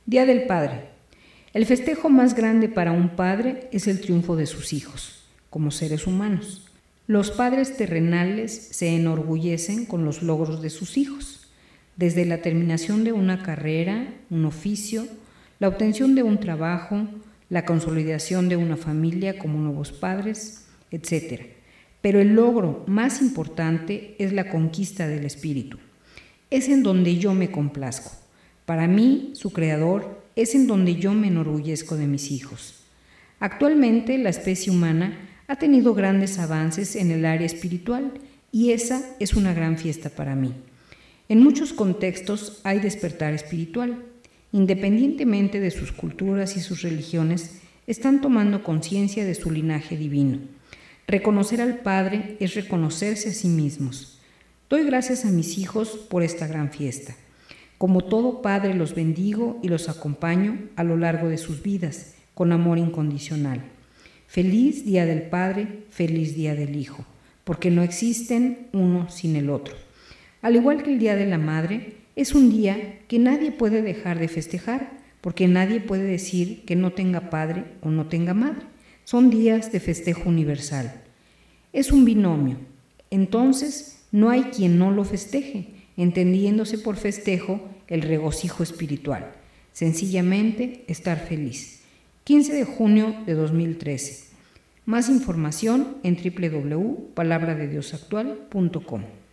Día del Padre. El festejo más grande para un padre es el triunfo de sus hijos, como seres humanos. Los padres terrenales se enorgullecen con los logros de sus hijos, desde la terminación de una carrera, un oficio, la obtención de un trabajo, la consolidación de una familia como nuevos padres, etc. Pero el logro más importante es la conquista del espíritu. Es en donde yo me complazco. Para mí, su creador, es en donde yo me enorgullezco de mis hijos. Actualmente, la especie humana ha tenido grandes avances en el área espiritual y esa es una gran fiesta para mí. En muchos contextos hay despertar espiritual. Independientemente de sus culturas y sus religiones, están tomando conciencia de su linaje divino. Reconocer al Padre es reconocerse a sí mismos. Doy gracias a mis hijos por esta gran fiesta. Como todo padre los bendigo y los acompaño a lo largo de sus vidas, con amor incondicional. Feliz Día del Padre, feliz Día del Hijo, porque no existen uno sin el otro. Al igual que el Día de la Madre, es un día que nadie puede dejar de festejar, porque nadie puede decir que no tenga padre o no tenga madre. Son días de festejo universal. Es un binomio. Entonces, no hay quien no lo festeje, entendiéndose por festejo el regocijo espiritual. Sencillamente, estar feliz. 15 de junio de 2013. Más información en www.palabradediosactual.com.